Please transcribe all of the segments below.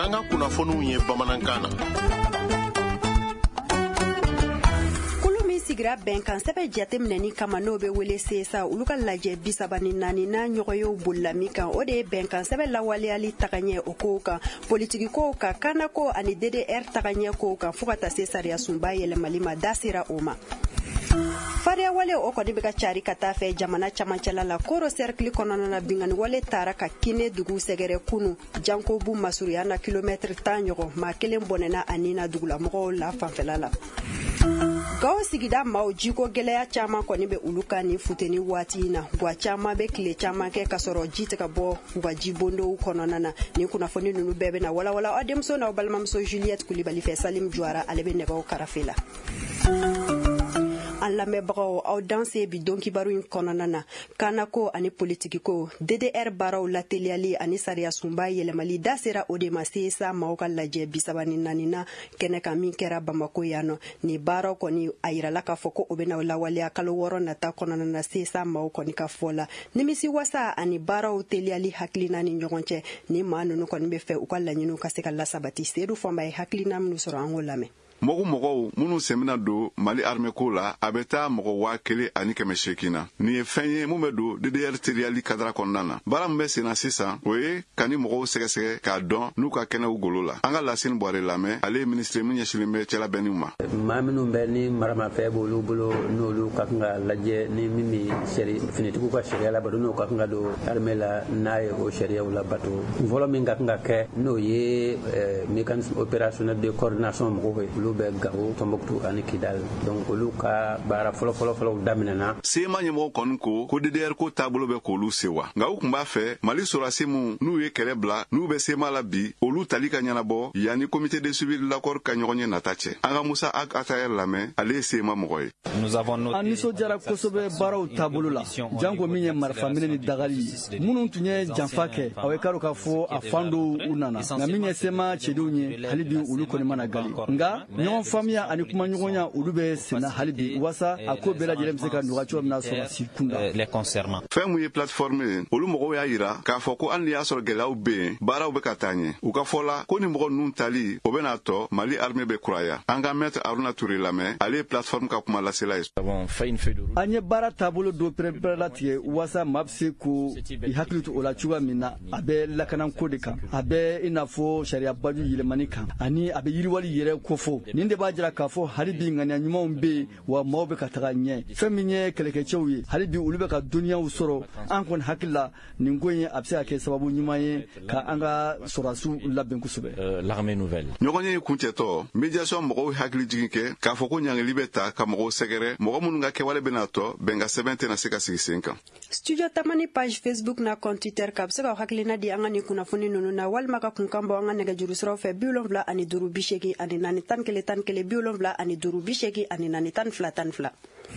an ka kunnafoniw ye bamanankan na. Sigira bɛnkan sɛbɛ jateminɛni kama n'o bɛ wele CSA olu ka lajɛ 34 na ɲɔgɔnyew bolila min kan o de ye bɛnkan sɛbɛ lawaleyali tagaɲɛ o kow kan politiki kow kan kanako ani DDR tagaɲɛ kow kan fo ka taa se sariya sunba yɛlɛmali ma da sera o ma. Fariya wale o kɔni bɛ ka cari ka taa fɛ jamana camancɛla la koro cercle kɔnɔna na bingani wale taara ka kine dugu sɛgɛrɛ kunu jankobu masuruya na kilomètre 10 ɲɔgɔn maa kelen bɔnɛna ani na dugulamɔgɔw la fanfɛla la. Gawo sigida maaw jiko gɛlɛya caman kɔni bɛ olu kan ni futeni waati in na wa caman bɛ tile caman kɛ ka sɔrɔ ji tɛ ka bɔ u ka jibondow kɔnɔna na ni kunnafoni ninnu bɛɛ bɛ na walawala aw denmuso n'aw balimamuso Juliette Kulibali fɛ Salim Juara ale bɛ nɛgɛw karafe la. An lamɛnbagaw aw danse bi don kibaru in kɔnɔna na kanako ani politiki ko DDR baaraw lateliyali ani sariya sunba yɛlɛmali da sera o de ma CSA maaw ka lajɛ 34 na kɛnɛ kan min kɛra Bamako yan nɔ ni baaraw kɔni a yirala k'a fɔ ko o bɛna lawaleya kalo 6 nata kɔnɔna na CSA maaw kɔni ka fɔ la nimisi wasa ani baaraw teliyali hakilina ni ɲɔgɔn cɛ ni maa ninnu kɔni bɛ fɛ u ka laɲiniw ka se ka lasabati Seydou Fɔnba ye hakilina minnu sɔrɔ an k'o lamɛn. Mɔgɔw minnu sɛmina don Mali armée ko la a bɛ taa mɔgɔ 1,800 na nin ye fɛn ye mun bɛ don DDR teriyali kadara kɔnɔna na baara min bɛ senna sisan o ye ka ni mɔgɔw sɛgɛsɛgɛ k'a dɔn n'u ka kɛnɛw golo la an ka Lasine Bɔre lamɛn ale ye ministre min ɲɛsinnen bɛ cɛlabɛnniw ma maa minnu bɛ ni maramafɛn b'olu bolo n'olu ka kan ka lajɛ ni min bɛ finitigiw ka sariya labato n'o ka kan ka don armée la n'a ye o sariyaw labato fɔlɔ min ka kan ka kɛ n'o ye mécanisme opérationnel de coordination mɔgɔw ye bɛ Gao, Tombouctou ani Kidal donc olu ka baara fɔlɔ daminɛna sema ɲɛmɔgɔ kɔni ko DDR ko taabolo bɛ k'olu sewa nka u kun b'a fɛ Mali sɔrɔdasi minnu n'u ye kɛlɛ bila n'u bɛ sema la bi olu tali ka ɲɛnabɔ yanni comité de suivi de l'accord ka ɲɔgɔn ye nata cɛ an ka Musa Atayɛr lamɛn ale ye sema mɔgɔ ye an nisɔndiyara kosɛbɛ baaraw taabolo la janko min ye marifa minɛ ni dagali ye minnu tun ye janfa kɛ aw ye karo k'a fɔ a fan dɔw u nana nka min ye sema cɛdenw ye hali bi olu kɔni mana gali nka ɲɔgɔn faamuya ani kuma ɲɔgɔnya olu bɛ senna hali bi wasa a ko bɛɛ lajɛlen bɛ se ka nɔgɔya cogo min na sɔrɔ si kunda fɛn mun ye plateforme ye olu mɔgɔw y'a yira k'a fɔ ko hali ni y'a sɔrɔ gɛlɛyaw bɛ yen baaraw bɛ ka taa ɲɛ u ka fɔ la ko ni mɔgɔ ninnu tali o bɛna tɔ Mali armée bɛ kuraya an ka maître Aruna Touré lamɛn ale ye plateforme ka kuma lasela ye an ye baara taabolo dɔ pɛrɛn-pɛrɛn latigɛ wasa maa bɛ se ko i hakili to o la cogoya min na a bɛ lakanako de kan a bɛ i n'a fɔ sariyabaju yɛlɛmani kan ani a bɛ yiriwali yɛrɛ kofɔ nin de b'a jira k'a fɔ hali bi ŋaniya ɲumanw bɛ yen wa maaw bɛ ka taga ɲɛ fɛn min ye kɛlɛkɛcɛw ye hali bi olu bɛ ka dɔnniyaw sɔrɔ an kɔni hakili la nin ko in a bɛ se ka kɛ sababu ɲuman ye ka an ka sɔrɔdasiw labɛn kosɛbɛ ɲɔgɔn ye kuncɛtɔ médiation mɔgɔw hakili jigin kɛ k'a fɔ ko ɲangili bɛ ta ka mɔgɔw sɛgɛrɛ mɔgɔ minnu ka kɛwale bɛna tɔ bɛn ka sɛbɛn tɛna se ka sigi sen kan studio tamani page Facebook na compte Twitter ka bɛ se ka hakilina di an ka nin kunnafoni ninnu na walima ka kunkan bɔ an ka nɛgɛjuru siraw fɛ 75 54 ani 11 74 ani 5 ani 12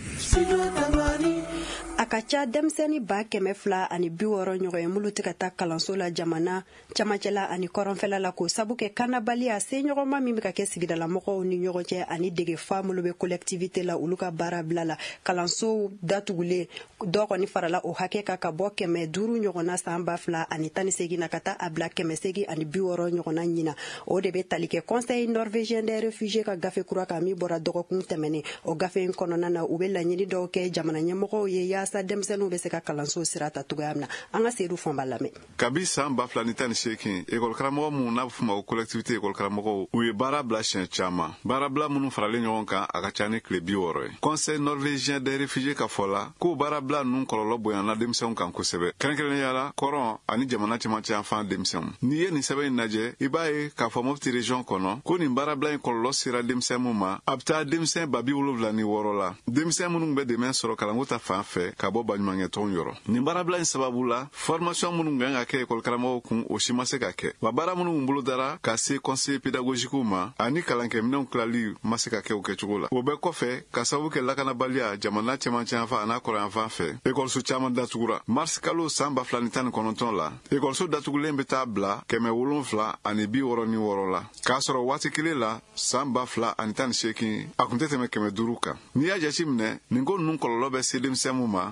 a ka ca denmisɛnni 200 ani 60 ɲɔgɔn ye mulu tɛ ka taa kalanso la jamana camancɛla ani kɔrɔnfɛla la ko sabu kɛ kannabaliya seɲɔgɔnma min bɛ ka kɛ sigidalamɔgɔw ni ɲɔgɔn cɛ ani dege fa mulu bɛ collectivité la olu ka baara bila la kalanso datugulen dɔ kɔni farala o hakɛ kan ka bɔ 500 ɲɔgɔnna san 2018 na ka taa a bila 860 ani 60 ɲɔgɔnna ɲina o de bɛ tali kɛ conseil norvégien des réfugiés ka gafe kura kan min bɔra dɔgɔkun tɛmɛnen o gafe in kɔnɔna na u bɛ laɲini dɔw kɛ jamana ɲɛmɔgɔw ye yaasa denmisɛnninw bɛ se ka kalanso sira ta cogoya min na an ka Seydou Fɔnba lamɛn kabi san 2018 école karamɔgɔ minnu n'a bɛ f'u ma ko collectivité école karamɔgɔw u ye baara bila siɲɛ caman baara bila minnu faralen ɲɔgɔn kan a ka ca ni tile 60 ye conseil norvégien des réfugiés ka fɔ la k'o baara bila ninnu kɔlɔlɔ bonyana denmisɛnw kan kosɛbɛ kɛrɛnkɛrɛnnenya la kɔrɔn ani jamana cɛmancɛ yan denmisɛnw n'i ye nin sɛbɛn in lajɛ i b'a ye k'a fɔ Mopti région kɔnɔ ko nin baara bila in kɔlɔlɔ sera denmisɛnw ma a bɛ taa denmisɛn 76 la denmisɛn minnu bɛ dɛmɛ sɔrɔ kalanko ta fan fɛ ka bɔ baɲumankɛtɔnw yɔrɔ nin baarabila in sababu la formation minnu kan ka kɛ école karamɔgɔw kun o si ma se ka kɛ wa baara minnu bolo dara ka se conseil pédagogique ma ani kalankɛminɛnw tilali ma se ka kɛ o kɛcogo la o bɛɛ kɔfɛ ka sababu kɛ lakanabaliya jamana cɛmancɛ yan fan n'a kɔrɔ yan fan fɛ école caman datugura mars kalo san 2019 la école datugulen bɛ taa bila 776 ani 66 la k'a sɔrɔ waati kelen la san 2018 a kun tɛ tɛmɛ 500 kan n'i y'a jate minɛ nin ko ninnu kɔlɔlɔ bɛ se denmisɛnninw ma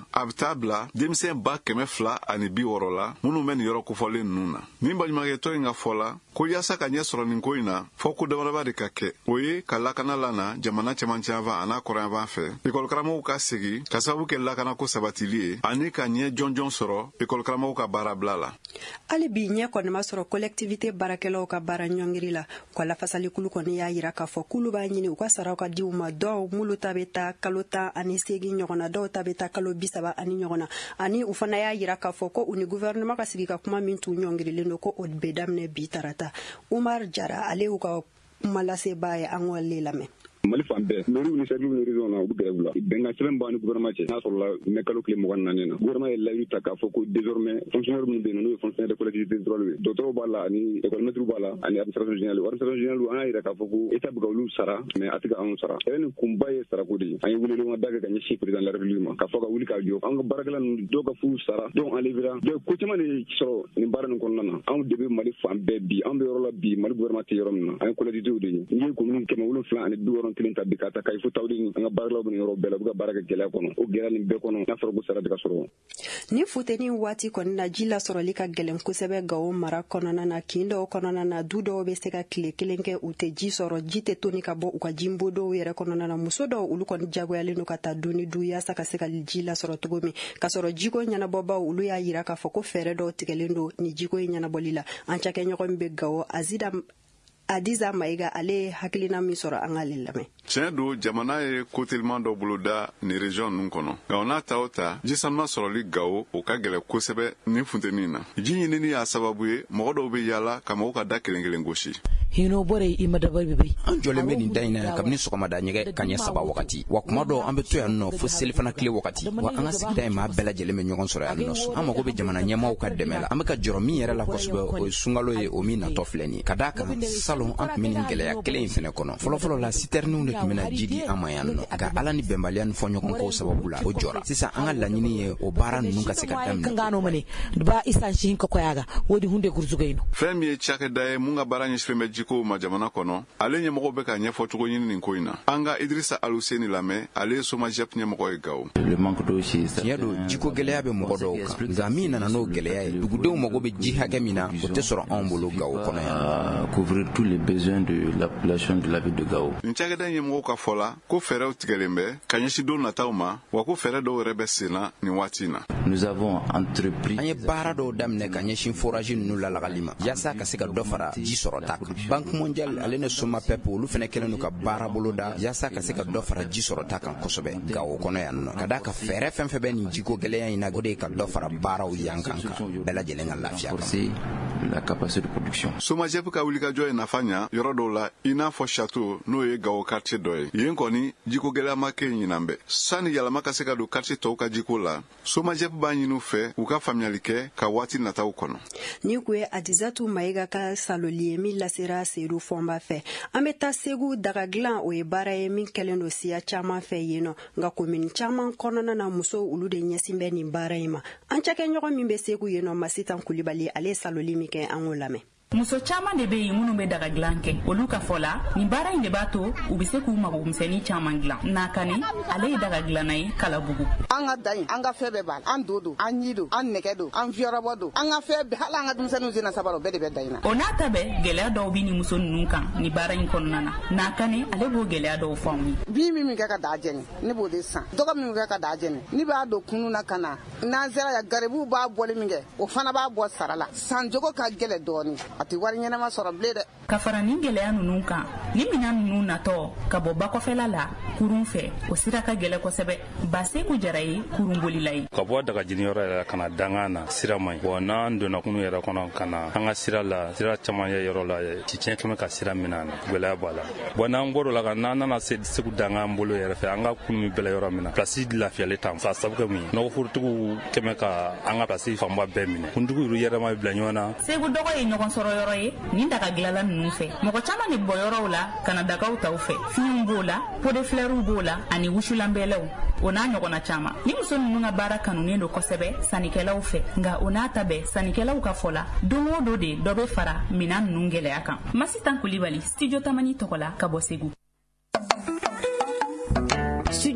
ma a bɛ taa bila denmisɛn ba 200 ani 60 la minnu bɛ nin yɔrɔ kofɔlen ninnu na. Nin baɲumankɛtɔn in ka fɔ la ko yaasa ka ɲɛ sɔrɔ nin ko in na fɔ ko damadama de ka kɛ. O ye ka lakana lana jamana cɛmancɛ yanfan an'a kɔrɔyanfan fɛ ekɔlikaramɔgɔw ka segi ka sababu kɛ lakanako sabatili ye ani ka ɲɛ jɔnjɔn sɔrɔ ekɔlikaramɔgɔw ka baarabila la. Hali bi ɲɛ kɔni ma sɔrɔ collectivité baarakɛlaw ka baara ɲɔngiri la. Ka lafasalikulu kɔni y'a yira k'a fɔ k'olu b'a ɲini u ka saraw ka di u ma. Dɔw mulu ta bɛ taa kalo 18 ɲɔgɔn na, dɔw ta bɛ taa kalo 30 ani ɲɔgɔn na. Ani u fana y'a yira k'a fɔ ko u ni gouvernement ka sigi ka kuma min t'u ɲɔngirilen don ko o bɛ daminɛ bi tarata. Umar Jara ale y'u ka kuma lasebaa ye an k'ale lamɛn. Mali fan bɛɛ mairie ni service ni région na u grève la bɛnkan sɛbɛn b'an ni gouvernement cɛ n'a sɔrɔla mɛ kalo tile 24 na gouvernement ye layidu ta k'a fɔ ko désormais fonctionnaire minnu bɛ yen n'o ye fonctionnaire de collectivité territoriale ye dɔgɔtɔrɔw b'a la ani économétriw b'a la ani administration générale an y'a yira k'a fɔ ko état bɛ ka olu sara mais a tɛ ka anw sara ni kunba ye sarako de ye an ye welewelemada da kɛ ka ɲɛsin président de la république ma k'a fɔ ka wuli k'a jɔ an ka baarakɛla ninnu dɔw ka furu sara dɔw enlevera ko caman de sɔrɔ nin baara nin kɔnɔna na anw de bɛ Mali fan bɛɛ bi an bɛ yɔrɔ la bi Mali gouvernement tɛ yɔrɔ min na an ye collectivitéw de ye n'i ye commune 7 ani 61 ta bi ka ta il faut tawdi an ka baaralaw bɛ yɔrɔ bɛɛ la u ka baara kɛ gɛlɛya kɔnɔ o gɛlɛya nin bɛɛ kɔnɔ n'a fɔra ko sara de ka sɔrɔ. Ni futeni waati kɔni na ji la sɔrɔli ka gɛlɛn kosɛbɛ Gawo mara kɔnɔna na kin dɔw kɔnɔna na du dɔw bɛ se ka tile kelen kɛ u tɛ ji sɔrɔ ji tɛ toni ka bɔ u ka jimbo dɔw yɛrɛ kɔnɔna na muso dɔw olu kɔni jagoyalen don ka taa du ni du yaasa ka se ka ji la sɔrɔ cogo min ka sɔrɔ jiko ɲɛnabɔbaw olu y'a yira k'a fɔ ko fɛɛrɛ dɔw tigɛlen don ni jiko in ɲɛnabɔli la an cakɛɲɔgɔn min bɛ Gawo Adiza Maiga ale hakilina min sɔrɔ an ka lamɛn. Tiɲɛ don jamana ye kotelman dɔ boloda ni région ninnu kɔnɔ nka n'a ta o ta ji sanuman sɔrɔli Gawo o ka gɛlɛ kosɛbɛ ni funteni na ji ɲinini y'a sababu ye mɔgɔ dɔw bɛ yaala ka mɔgɔw ka da kelen kelen gosi. Hino bore i madaba bibi an jɔlen bɛ nin da in na kabini sɔgɔmada ɲɛgɛ ka ɲɛ 7 wagati wa kuma dɔ an bɛ to yan nɔ fo selifana tile wagati wa an ka sigida in maa bɛɛ lajɛlen bɛ ɲɔgɔn sɔrɔ yan nɔ an mago bɛ jamana ɲɛmaaw ka dɛmɛ la an bɛ ka jɔrɔ min yɛrɛ la kosɛbɛ o ye sunkalo ye o min natɔ filɛ nin ye ka d'a kan salon an tun bɛ nin gɛlɛya kelen in fɛnɛ kɔnɔ fɔlɔfɔlɔ la citernenw de tun bɛna ji di an ma yan nɔ nka ala ni bɛnbaliya ni fɔɲɔgɔnkow sababu la o jɔra sisan an ka laɲini ye o baara ninnu ka se ka daminɛ. Fɛn min ye cakɛda ye mun ka baara ɲɛsilen bɛ jikow ma jamana kɔnɔ ale ɲɛmɔgɔ bɛ ka ɲɛfɔ cogo ɲini nin ko in na an ka Idrissa Aluseni lamɛn ale ye SOMAGEP ɲɛmɔgɔ ye Gawo. tiɲɛ don jiko gɛlɛya bɛ mɔgɔ dɔw kan nka min nana n'o gɛlɛya ye dugudenw mago bɛ ji hakɛ min na o tɛ sɔrɔ anw bolo Gawo kɔnɔ yan. Couvrir tous les besoins de la population de la ville de Gawo. Nin cakɛda ɲɛmɔgɔw ka fɔ la ko fɛɛrɛw tigɛlen bɛ ka ɲɛsin don nataw ma wa ko fɛɛrɛ dɔw yɛrɛ bɛ sen na nin waati in na. Nous avons entrepris an ye baara dɔw daminɛ ka ɲɛsin forage ninnu lalagali ma yaasa ka se ka dɔ fara ji sɔrɔ ta kan. Banque mondiale ale ni SOMAPEP olu fɛnɛ kɛlen don ka baara bolo da yaasa ka se ka dɔ fara ji sɔrɔ ta kan kosɛbɛ Gawo kɔnɔ yan nɔ ka d'a ka fɛɛrɛ fɛn fɛn bɛ nin jiko gɛlɛya in na o de ye ka dɔ fara baaraw yan kan bɛɛ lajɛlen ka lafiya kan. La capacité de production. SOMAGEP ka wulikajɔ ye nafa ɲa yɔrɔ dɔw la i n'a fɔ château n'o ye Gawo quartier dɔ ye yen kɔni jiko gɛlɛya ma kɛ ɲinan bɛɛ sani yɛlɛma ka se ka don quartier tɔw ka jiko la SOMAGEP b'a ɲini u fɛ u ka faamuyali kɛ ka waati nataw kɔnɔ. Ni ko ye Adizatu Maiga ka saloli ye min lasera Seydou Fɔnba fɛ an bɛ taa Segu daga dilan o ye baara ye min kɛlen don siya caman fɛ yen nɔ nka komini caman kɔnɔna na musow olu de ɲɛsin bɛ nin baara in ma an cakɛɲɔgɔn min bɛ Segu yen nɔ Masitan Kulibali ale ye saloli min kɛ an k'o lamɛn. Muso caman de bɛ yen minnu bɛ daga dilan kɛ olu ka fɔ la nin baara in de b'a to u bɛ se k'u mago misɛnnin caman dilan Nakani ale ye daga dilanna ye Kalabugu. An ka da in an ka fɛn bɛɛ b'a la an do don an ɲi don an nɛgɛ don an fiyɔrɔbɔ don an ka fɛn bɛɛ hali an ka denmisɛnninw senna sabara o bɛɛ de bɛ da in na. O n'a ta bɛɛ gɛlɛya dɔw bɛ ni muso ninnu kan ni baara in kɔnɔna na Nakani ale b'o gɛlɛya dɔw fɔ anw ye. Bin min kɛ ka daa jɛni ne b'o de san dɔgɔ min kɛ ka daa jɛni ne b'a don kunu na ka na n'an sera ya garibuw b'a bɔli min kɛ o fana b'a bɔ sara la san jogo ka gɛlɛ dɔɔni a tɛ wari ɲɛnama sɔrɔ. Ka fara nin gɛlɛya ninnu kan ni minɛn ninnu natɔ ka bɔ bakɔfɛla la kurun fɛ o sira ka gɛlɛ kosɛbɛ Baseku Jara ye kurun bolila ye. Ka bɔ daga jini yɔrɔ yɛrɛ kana dangan na sira man ɲi bon n'an donna kunu yɛrɛ kɔnɔ ka na an ka sira la sira caman ye yɔrɔ la cicɛn kɛmɛ ka sira minɛ na gɛlɛya b'a la bon n'an bɔr'o la ka n'an nana Segu dangan bolo yɛrɛ fɛ an ka kunu min bɛɛ yɔrɔ min na place lafiyalen t'an fa sabu kɛ mun ye nɔgɔforotigiw kɛmɛ ka an ka place fanba bɛɛ minɛ kuntigiw yɛrɛ ma bila ɲɔgɔn na. Segu dɔgɔ ye ɲɔgɔn sɔrɔ yɔrɔ ye nin daga dilanla ninnu fɛ mɔgɔ caman de bɔ yɔrɔw la kana dagaw taw fɛ fiɲɛw b'o la pot de fleurs b'o la ani wusulanbɛlɛw o n'a ɲɔgɔnna caman ni muso ninnu ka baara kanunen don kosɛbɛ sannikɛlaw fɛ nka o n'a ta bɛɛ sannikɛlaw ka fɔ la don o don de dɔ bɛ fara minɛn ninnu gɛlɛya kan. Masitan Kulibali studio Tamani tɔgɔ la ka bɔ Segu.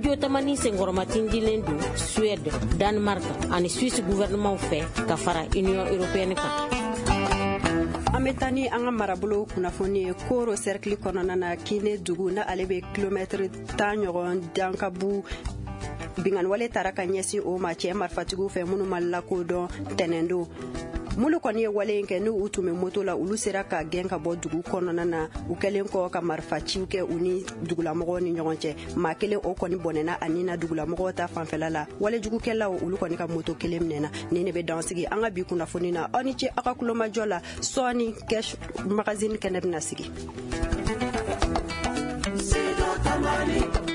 radio tamani sengoromatin dilen do Suède, Danemark ani Suisse gouvernement fɛ ka fara Union européenne kan. Ametani anga marabolo kunnafoni koro cercle kɔnɔna na kine dugu na ale be kilomètre 10 ɲɔgɔn dankabu bingan wale tara ka ɲɛsi o ma cɛ marifatigiw fɛ minnu ma lakodɔn tɛnɛndo. Mulu kɔni ye wale kɛ ni u tun bɛ moto la olu sera ka gɛn ka bɔ dugu kɔnɔna na u kɛlen kɔ ka marifaciw kɛ u ni dugulamɔgɔw ni ɲɔgɔn cɛ maa kelen o kɔni bɔnɛna a nina dugulamɔgɔw ta fanfɛla la walejugukɛlaw olu kɔni ka moto kelen minɛna ni ne bɛ dansigi an ka bi kunnafoni na aw ni ce aw ka kulomajɔ la sɔɔni cash magazine kɛnɛ bɛna sigi.